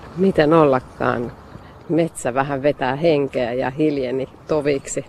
Miten ollakaan. Metsä vähän vetää henkeä ja hiljeni toviksi.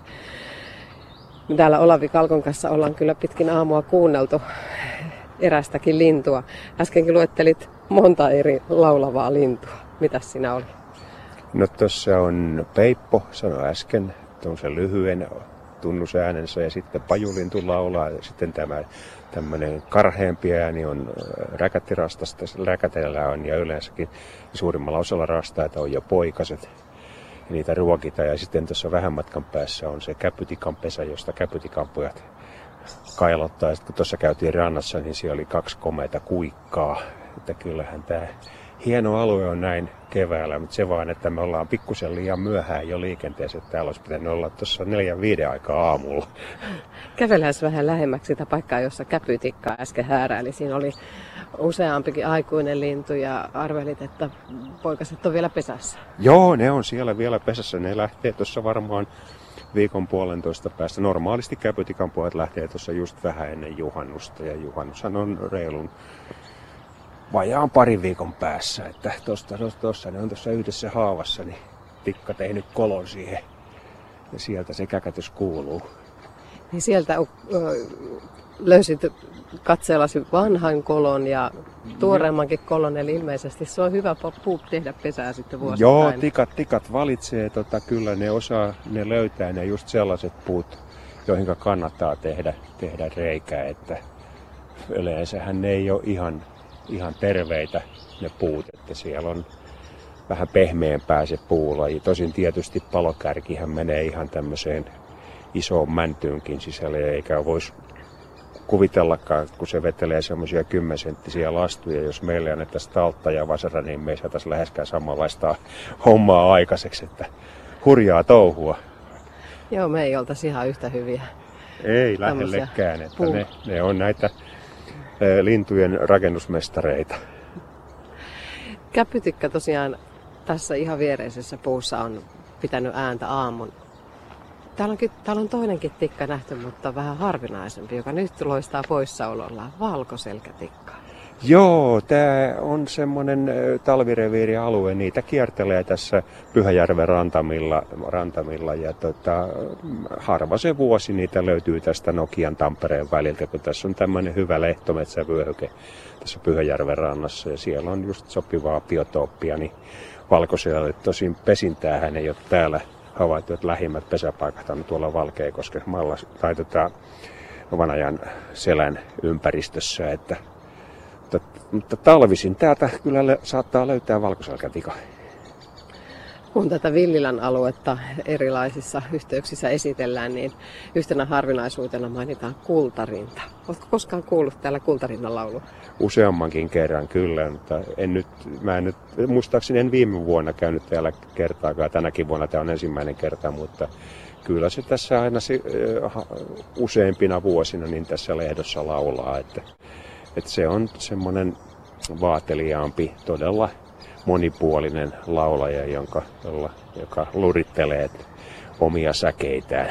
Täällä Olavi Kalkon kanssa ollaan kyllä pitkin aamua kuunneltu erästäkin lintua. Äskenkin luettelit monta eri laulavaa lintua. Mitäs siinä oli? No tuossa on peippo, sanoi äsken, tuollaisen lyhyen tunnusäänensä, ja sitten pajulintu laulaa, ja sitten tämä tämmöinen karheampi ääni on räkätirastasta, räkätellä on, ja yleensäkin suurimmalla osalla rastaita on jo poikaset, ja niitä ruokitaan, ja sitten tuossa vähän matkan päässä on se käpytikan pesä, josta käpytikanpojat kailottaa, ja sitten kun tuossa käytiin rannassa, niin siellä oli 2 komeita kuikkaa, että kyllähän tämä hieno alue on näin keväällä, mutta se vaan, että me ollaan pikkusen liian myöhään jo liikenteessä, että täällä olisi pitänyt olla tuossa 4-5 aikaa aamulla. Kävelään vähän lähemmäksi sitä paikkaa, jossa käpytikka äsken hääräili. Siinä oli useampikin aikuinen lintu ja arvelit, että poikaset on vielä pesässä. Joo, ne on siellä vielä pesässä. Ne lähtee tuossa varmaan viikon puolentoista päästä. Normaalisti käpytikan pojat lähtee tuossa just vähän ennen juhannusta, ja juhannushan on reilun vajaan 2 viikon päässä, että tuossa ne on tuossa yhdessä haavassa, niin tikka tehnyt kolon siihen, ja sieltä se käkätys kuuluu. Niin sieltä löysit katseellasi vanhan kolon ja tuoreemmankin kolon, eli ilmeisesti se on hyvä puu tehdä pesää sitten vuosittain. Joo, tikat valitsee, kyllä ne löytää ne just sellaiset puut, joihin kannattaa tehdä reikää, että yleensähän ne ei ole ihan terveitä ne puut, että siellä on vähän pehmeämpää se puulaji. Tosin tietysti palokärkihän menee ihan tämmöiseen isoon mäntyynkin sisälle, eikä voisi kuvitellakaan, kun se vetelee semmoisia 10-senttisiä lastuja. Jos meille annettaisiin taltta ja vasara, niin me ei saataisi läheskään samanlaista hommaa aikaiseksi, että hurjaa touhua. Joo, me ei oltaisi ihan yhtä hyviä. Ei lähellekään, että ne on näitä lintujen rakennusmestareita. Käpytikka tosiaan tässä ihan viereisessä puussa on pitänyt ääntä aamun. Täällä on toinenkin tikka nähty, mutta vähän harvinaisempi, joka nyt loistaa poissaolollaan. Valkoselkätikka. Joo, tämä on semmoinen talvireviirialue. Niitä kiertelee tässä Pyhäjärven rantamilla ja harva se vuosi niitä löytyy tästä Nokian Tampereen väliltä, kun tässä on tämmöinen hyvä lehtometsävyöhyke tässä Pyhäjärven rannassa, ja siellä on just sopivaa biotooppia, niin valkoiselle. Tosin pesintäähän ei ole täällä havaittu, että lähimmät pesäpaikat on tuolla Valkeakosken tai Vanajan selän ympäristössä, mutta talvisin täältä kyllä saattaa löytää valkoselkätika. Kun tätä Villilän aluetta erilaisissa yhteyksissä esitellään, niin yhtenä harvinaisuutena mainitaan kultarinta. Oletko koskaan kuullut täällä kultarinnan laulua? Useammankin kerran kyllä, mutta muistaakseni en viime vuonna käynyt täällä kertaakaan. Tänäkin vuonna tämä on ensimmäinen kerta, mutta kyllä se tässä aina useimpina vuosina niin tässä lehdossa laulaa, että se on semmoinen vaateliaampi, todella monipuolinen laulaja, joka lurittelee omia säkeitään.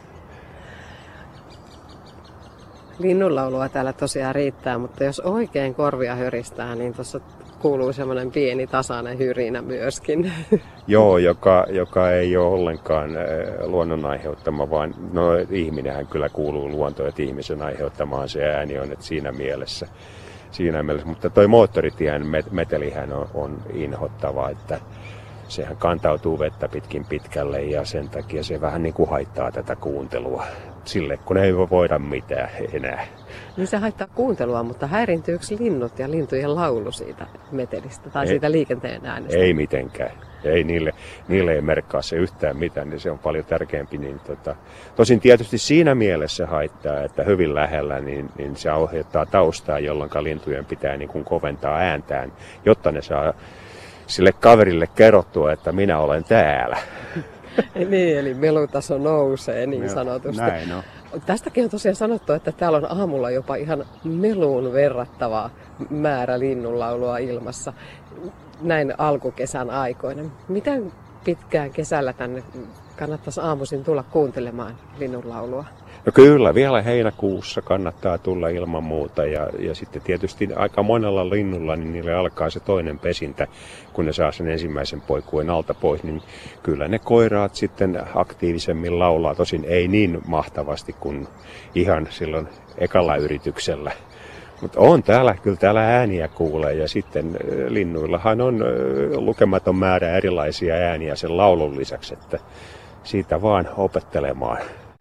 Linnunlaulua täällä tosiaan riittää, mutta jos oikein korvia höristää, niin tuossa kuuluu semmoinen pieni tasainen hyrinä myöskin. Joo, joka ei ole ollenkaan luonnon aiheuttama, vaan ihminenhän kyllä kuuluu luontoon, että ihmisen aiheuttamaan se ääni on, että siinä mielessä. Mutta toi moottoritien metelihän on inhottava, että sehän kantautuu vettä pitkin pitkälle, ja sen takia se vähän niin kuin haittaa tätä kuuntelua. Sille kun ei voida mitään enää. Niin se haittaa kuuntelua, mutta häiriintyykö linnut ja lintujen laulu siitä metelistä tai siitä liikenteen äänestä? Ei mitenkään. Ei niille ei merkkaa se yhtään mitään, niin se on paljon tärkeämpi. Niin tosin tietysti siinä mielessä haittaa, että hyvin lähellä niin se aiheuttaa taustaa, jolloin lintujen pitää niin kuin koventaa ääntään, jotta ne saa sille kaverille kerrottua, että minä olen täällä. Niin, eli melutaso nousee niin sanotusti. Näin on. Tästäkin on tosiaan sanottu, että täällä on aamulla jopa ihan meluun verrattava määrä linnunlaulua ilmassa näin alkukesän aikoina. Miten pitkään kesällä tänne kannattaisi aamuisin tulla kuuntelemaan linnunlaulua? No kyllä, vielä heinäkuussa kannattaa tulla ilman muuta ja sitten tietysti aika monella linnulla niin niille alkaa se toinen pesintä, kun ne saa sen ensimmäisen poikueen alta pois, niin kyllä ne koiraat sitten aktiivisemmin laulaa, tosin ei niin mahtavasti kuin ihan silloin ekalla yrityksellä. Mutta kyllä täällä ääniä kuulee ja sitten linnuillahan on lukematon määrä erilaisia ääniä sen laulun lisäksi, että siitä vaan opettelemaan.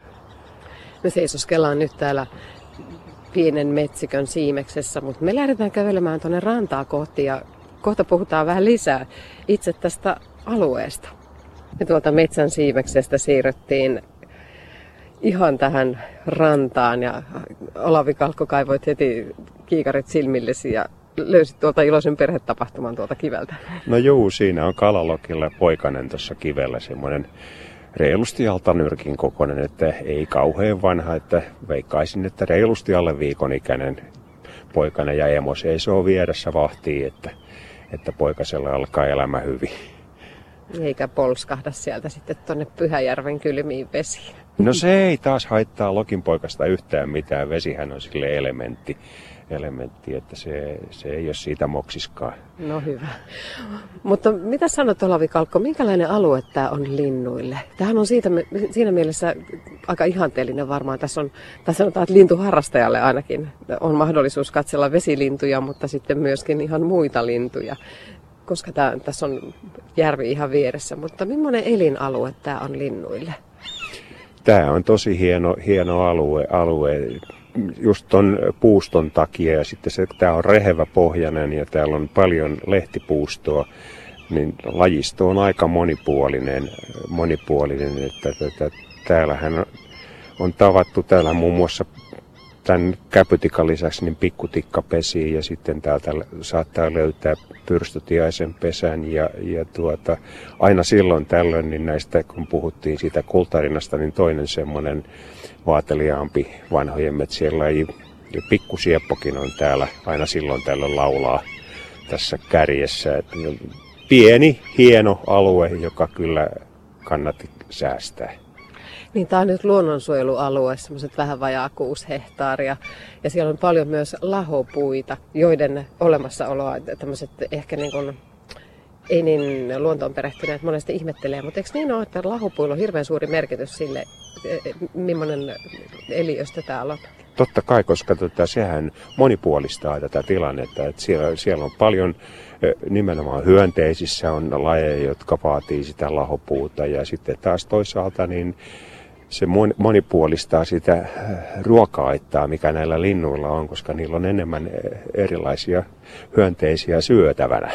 Me seisoskellaan nyt täällä pienen metsikön siimeksessä, mutta me lähdetään kävelemään tuonne rantaa kohti ja kohta puhutaan vähän lisää itse tästä alueesta. Me tuolta metsän siimeksestä siirryttiin ihan tähän rantaan ja Olavi Kalkko kaivoit heti kiikarit silmillesi ja löysit tuolta iloisen perhetapahtuman tuolta kiveltä. No juu, siinä on Kalalokilla poikanen tuossa kivellä, semmoinen reilusti altanyrkin kokoinen, että ei kauhean vanha, että veikkaisin, että reilusti alle viikon ikäinen poikanen ja emo seisoo vieressä vahtii, että poikasella alkaa elämä hyvin. Eikä polskahda sieltä sitten tuonne Pyhäjärven kylmiin vesiin. No se ei taas haittaa lokinpoikasta yhtään mitään, vesihän on sille elementti, että se ei ole siitä moksiskaan. No hyvä. Mutta mitä sanot, Olavi Kalkko, minkälainen alue tämä on linnuille? Tämähän on siinä mielessä aika ihanteellinen varmaan. Tässä sanotaan, että lintuharrastajalle ainakin on mahdollisuus katsella vesilintuja, mutta sitten myöskin ihan muita lintuja, koska tässä on järvi ihan vieressä. Mutta millainen elinalue tämä on linnuille? Tämä on tosi hieno alue just ton puuston takia ja sitten tämä on rehevä pohjainen ja täällä on paljon lehtipuustoa, niin lajisto on aika monipuolinen että täällähän on tavattu täällä muun muassa tämän käpytikan lisäksi niin pikkutikkapesiä ja sitten täältä saattaa löytää pyrstötiaisen pesän ja aina silloin tällöin niin näistä kun puhuttiin siitä kultarinasta niin toinen semmoinen vaateliaampi vanhojen metsien laji ja pikkusieppokin on täällä aina silloin tällöin laulaa tässä kärjessä. Pieni hieno alue, joka kyllä kannatti säästää. Niin, tämä on nyt luonnonsuojelualue, semmoiset vähän vajaa 6 hehtaaria. Ja siellä on paljon myös lahopuita, joiden olemassaoloa tämmöiset ehkä niin kuin, ei niin luontoon perehtyneet monesti ihmettelee. Mutta eikö niin ole, että lahopuilla on hirveän suuri merkitys sille, millainen eliöstö täällä on? Totta kai, koska sehän monipuolistaa tätä tilannetta. Että siellä on paljon, nimenomaan hyönteisissä on lajeja, jotka vaatii sitä lahopuuta. Ja sitten taas toisaalta niin se monipuolistaa sitä ruoka-aittaa, mikä näillä linnuilla on, koska niillä on enemmän erilaisia hyönteisiä syötävänä.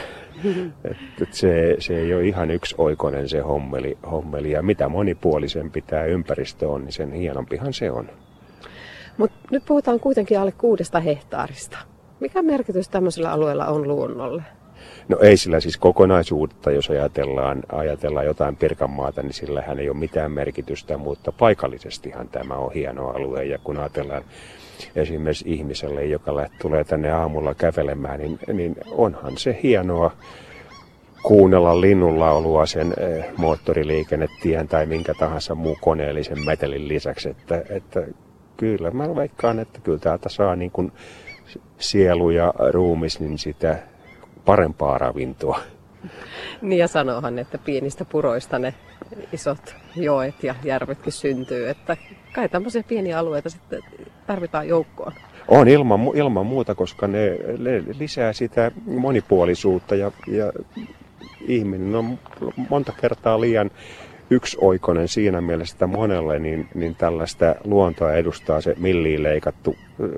Se ei ole ihan yksioikoinen se hommeli. Ja mitä monipuolisempi tämä ympäristö on, niin sen hienompihan se on. Mutta nyt puhutaan kuitenkin alle 6 hehtaarista. Mikä merkitys tämmöisellä alueella on luonnolle? No ei sillä siis kokonaisuutta, jos ajatellaan jotain Pirkanmaata, niin sillähän ei ole mitään merkitystä, mutta paikallisestihan tämä on hieno alue. Ja kun ajatellaan esimerkiksi ihmiselle, joka tulee tänne aamulla kävelemään, niin onhan se hienoa kuunnella linnunlaulua sen moottoriliikennetien tai minkä tahansa muu koneellisen metelin lisäksi, että kyllä mä veikkaan, että kyllä täältä saa niin kuin sielu ja ruumis niin sitä parempaa ravintoa. Niin ja sanoohan, että pienistä puroista ne isot joet ja järvetkin syntyy, että kai tämmöisiä pieniä alueita sitten tarvitaan joukkoon. On ilman muuta, koska ne lisää sitä monipuolisuutta ja ihminen on monta kertaa liian yksioikoinen siinä mielessä, että monelle niin tällaista luontoa edustaa se milliin leikattu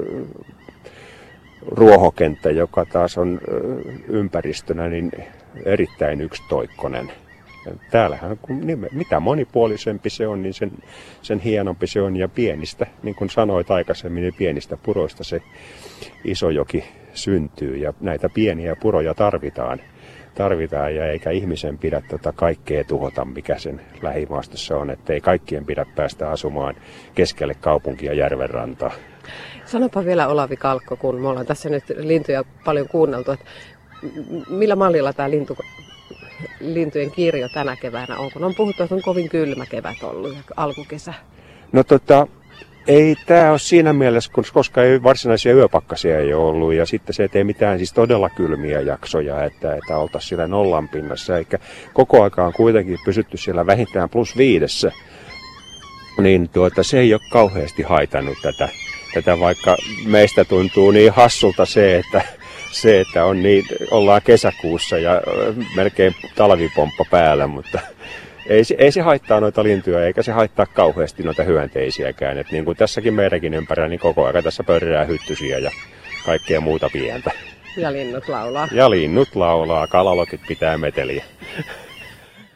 ruohokenttä, joka taas on ympäristönä niin erittäin yksitoikkoinen. Täällähän mitä monipuolisempi se on, niin sen hienompi se on ja pienistä, niin kuin sanoit aikaisemmin, niin pienistä puroista se iso joki syntyy ja näitä pieniä puroja tarvitaan ja eikä ihmisen pidä kaikkea tuhota, mikä sen lähimaastossa on, ettei kaikkien pidä päästä asumaan keskelle kaupunkia järvenrantaa. Sanopa vielä Olavi Kalkko, kun me ollaan tässä nyt lintuja paljon kuunneltu, että millä mallilla tämä lintujen kirjo tänä keväänä on, kun on puhuttu, että on kovin kylmä kevät ollut ja alkukesä? No Ei tämä ole siinä mielessä, koska ei varsinaisia yöpakkasia ei ole ollut ja sitten se ei tee mitään siis todella kylmiä jaksoja, että oltaisiin siellä nollan pinnassa, eikä koko aika on kuitenkin pysytty siellä vähintään +5, niin se ei ole kauheasti haitannut tätä, vaikka meistä tuntuu niin hassulta se, että on niin, ollaan kesäkuussa ja melkein talvipomppa päällä, mutta ei se haittaa noita lintuja, eikä se haittaa kauheasti noita hyönteisiäkään. Et niin kuin tässäkin meidänkin ympärillä, niin koko ajan tässä pörrää hyttysiä ja kaikkea muuta pientä. Ja linnut laulaa. Ja linnut laulaa, kalalokit pitää meteliä.